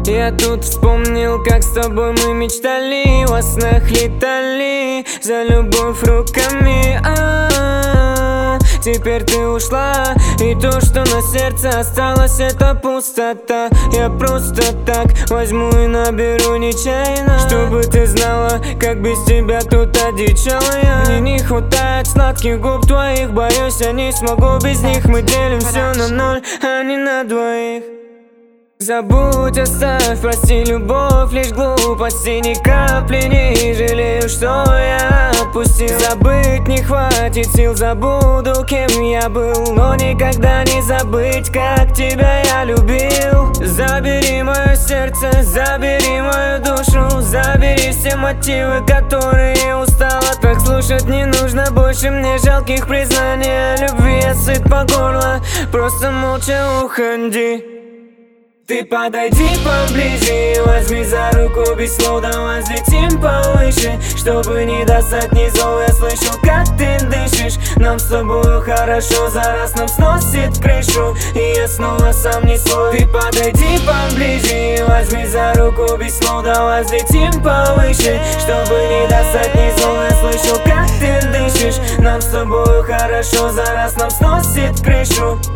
Я тут вспомнил, как с тобой мы мечтали, во снах летали за любовь руками. Теперь ты ушла, и то, что на сердце осталось, это пустота. Я просто так возьму и наберу нечаянно, чтобы ты знала, как без тебя тут одичала я. Мне не хватает сладких губ твоих, боюсь, я не смогу без них. Мы делим все на ноль, а не на двоих. Забудь, оставь, прости, любовь лишь глупости, ни капли не жалею, что я отпустил. Забыть не хватит сил, забуду, кем я был, но никогда не забыть, как тебя я любил. Забери мое сердце, забери мою душу, забери все мотивы, которые устала. Так слушать не нужно больше мне жалких признаний о любви, я сыт по горло, просто молча уходи. Ты подойди поближе, возьми за руку без слов, давай взлетим повыше, чтобы не достать ни зов. Я слышу, как ты дышишь, нам с тобою хорошо, за раз нам сносит крышу, и я снова сам не свой. Ты подойди поближе, возьми за руку без слов, давай взлетим повыше, чтобы не достать ни зов. Я слышу, как ты дышишь, нам с тобою хорошо, за раз нам сносит крышу.